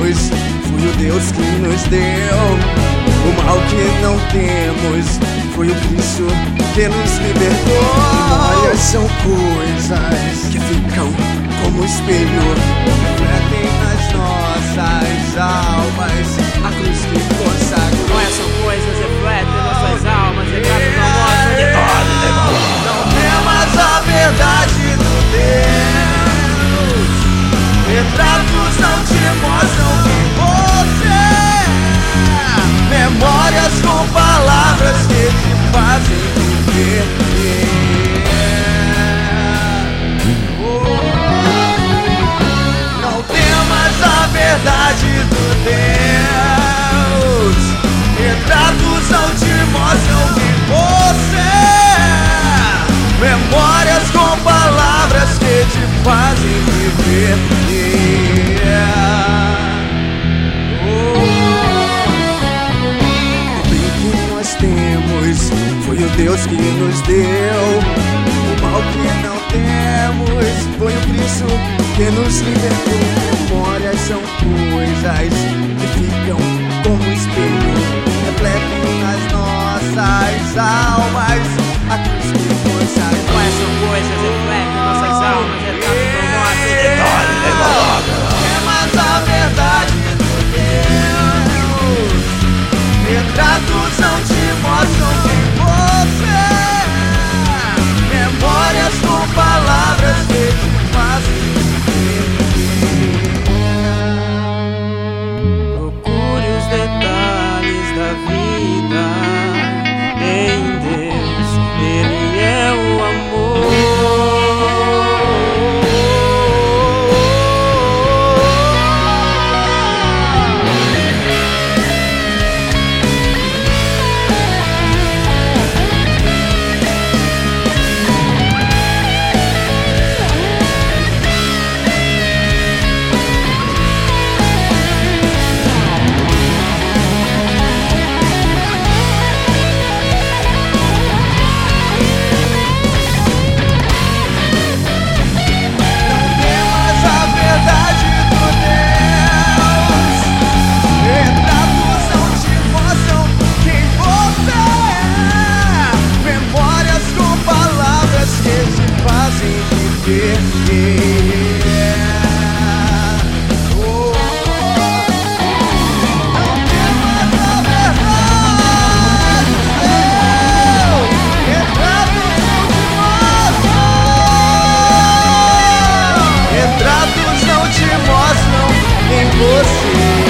temos foi o Deus que nos deu. O mal que não temos foi o Cristo que nos libertou. Memórias são coisas que ficam como espelho, refletem nas nossas almas a cruz que consagrou. Memórias são coisas, refletem nossas almas, retratos não mostram detalhes. Não temas a verdade do Deus, retratos não te mostram quem você é. Memórias com palavras que te fazem viver. Não temas a verdade do Deus, retratos não te mostram quem você é. Memórias com palavras que te fazem viver. O bem que nós temos foi o Deus que nos deu. O mal que não temos foi o Cristo que nos libertou. Memórias são coisas que ficam como espelho, refletem nas nossas almas a cruz que consagrou. Memórias são coisas, refletem nossas almas, retratos não mostram detalhes. Temas a verdade do Deus, retratos não te mostram quem você é. Memórias com palavras que te fazem viver. Procure os detalhes da vida em Deus, Ele é o amor. Retratos não te mostram em você.